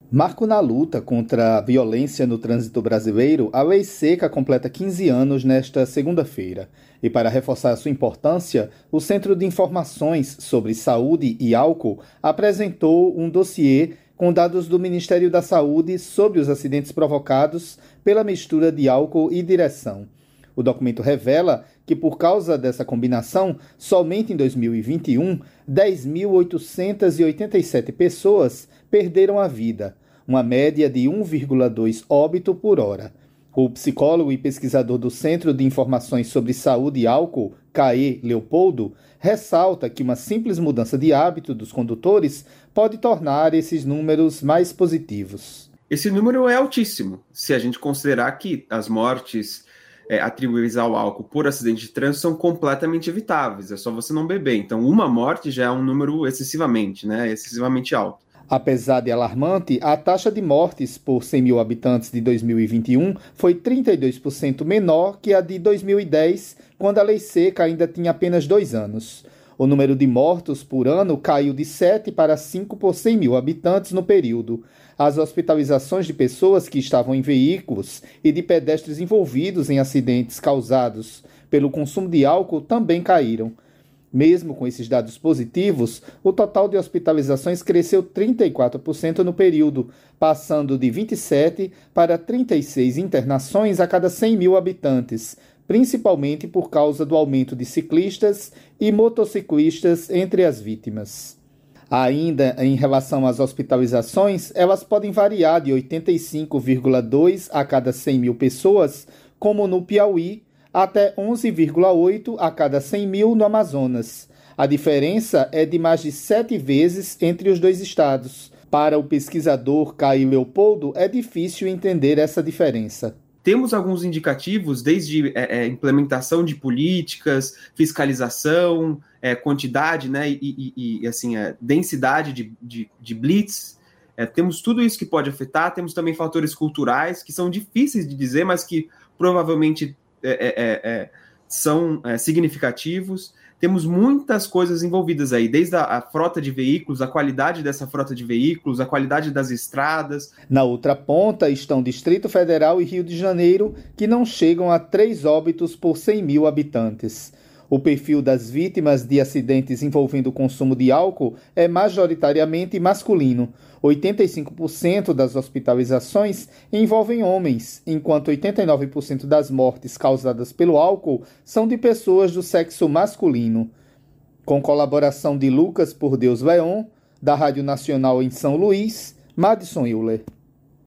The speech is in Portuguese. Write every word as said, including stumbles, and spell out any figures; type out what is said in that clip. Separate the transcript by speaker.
Speaker 1: Marco na luta contra a violência no trânsito brasileiro, a Lei Seca completa quinze anos nesta segunda-feira. E para reforçar sua importância, o Centro de Informações sobre Saúde e Álcool apresentou um dossiê com dados do Ministério da Saúde sobre os acidentes provocados pela mistura de álcool e direção. O documento revela que, por causa dessa combinação, somente em dois mil e vinte e um, dez mil oitocentas e oitenta e sete pessoas perderam a vida, uma média de um vírgula dois óbito por hora. O psicólogo e pesquisador do Centro de Informações sobre Saúde e Álcool, C A E Leopoldo, ressalta que uma simples mudança de hábito dos condutores pode tornar esses números mais positivos.
Speaker 2: Esse número é altíssimo, se a gente considerar que as mortes É, atribuíveis ao álcool por acidente de trânsito são completamente evitáveis, é só você não beber. Então, uma morte já é um número excessivamente, né, excessivamente alto.
Speaker 1: Apesar de alarmante, a taxa de mortes por cem mil habitantes de dois mil e vinte e um foi trinta e dois por cento menor que a de dois mil e dez, quando a Lei Seca ainda tinha apenas dois anos. O número de mortos por ano caiu de sete para cinco por cem mil habitantes no período. As hospitalizações de pessoas que estavam em veículos e de pedestres envolvidos em acidentes causados pelo consumo de álcool também caíram. Mesmo com esses dados positivos, o total de hospitalizações cresceu trinta e quatro por cento no período, passando de vinte e sete para trinta e seis internações a cada cem mil habitantes, principalmente por causa do aumento de ciclistas e motociclistas entre as vítimas. Ainda em relação às hospitalizações, elas podem variar de oitenta e cinco vírgula dois a cada cem mil pessoas, como no Piauí, até onze vírgula oito a cada cem mil no Amazonas. A diferença é de mais de sete vezes entre os dois estados. Para o pesquisador C A E Leopoldo, é difícil entender essa diferença.
Speaker 2: Temos alguns indicativos, desde é, é, implementação de políticas, fiscalização, é, quantidade, né, e, e, e assim, é, densidade de, de, de blitz. É, temos tudo isso que pode afetar. Temos também fatores culturais, que são difíceis de dizer, mas que provavelmente é, é, é, são é, significativos. Temos muitas coisas envolvidas aí, desde a, a frota de veículos, a qualidade dessa frota de veículos, a qualidade das estradas.
Speaker 1: Na outra ponta estão Distrito Federal e Rio de Janeiro, que não chegam a três óbitos por cem mil habitantes. O perfil das vítimas de acidentes envolvendo o consumo de álcool é majoritariamente masculino. oitenta e cinco por cento das hospitalizações envolvem homens, enquanto oitenta e nove por cento das mortes causadas pelo álcool são de pessoas do sexo masculino. Com colaboração de Lucas Por Deus Leon, da Rádio Nacional em São Luís, Madison Euler.